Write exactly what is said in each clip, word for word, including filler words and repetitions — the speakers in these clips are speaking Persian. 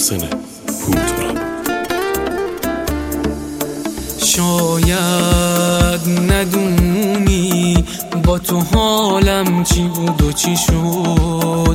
محسن پورتوراب. شاید ندونی با تو حالم چی بود و چی شد،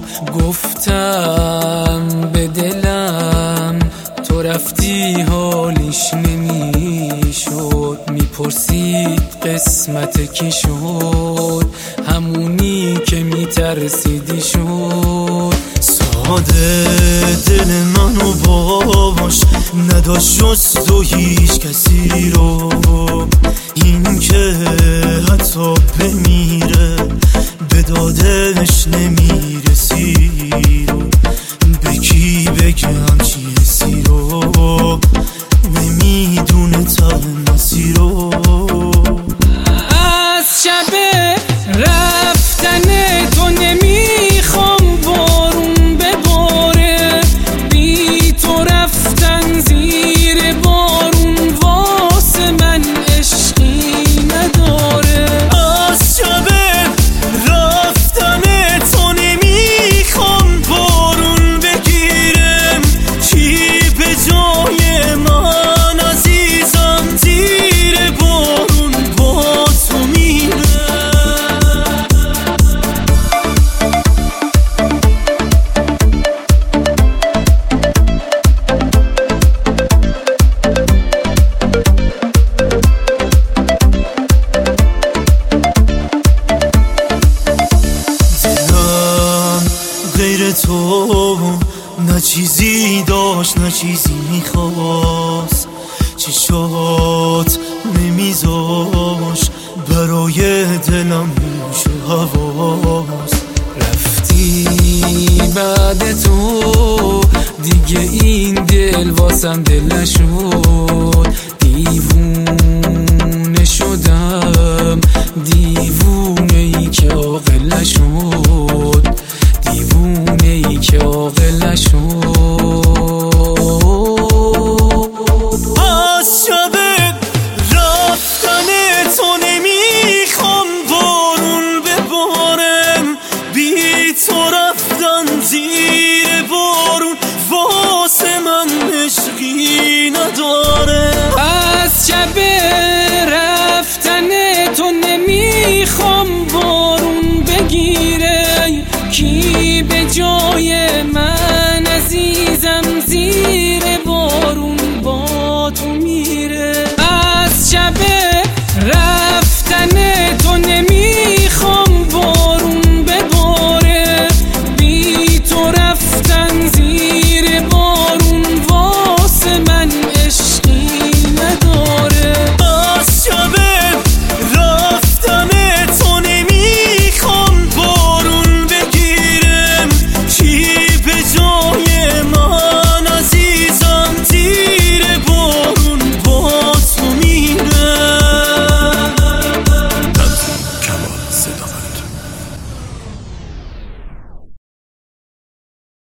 گفتم به دلم تو رفتی حالیش نمیشد، میپرسید قسمت کی شد، همونی که میترسیدی شد. ساده دل منو باش نداشت جز تو هیچ کسی رو، این که حتی بمیره به دادش نمیرسی رو، به کی بگم چی حسی رو، نمیدونه ته مسیر رو. از شب رفتن تو نمیخوام بارون بباره، بی تو رفتن زیر بارون واسه من عشقی نداره. از شب رفتن تو نمیخوام بارون بگیرم، چی به جای من عزیزم زیر بارون با تو میره. غیر تو نه چیزی داشت نه چیزی میخواست، چشات نمیذاش برای دلم نوش و حواس. رفتی بعد تو دیگه این دل واسم دل نشد، دیوونه شدم دیوونه ای که عاقل نشد، دیوونه ای که عاقل نشد. از شب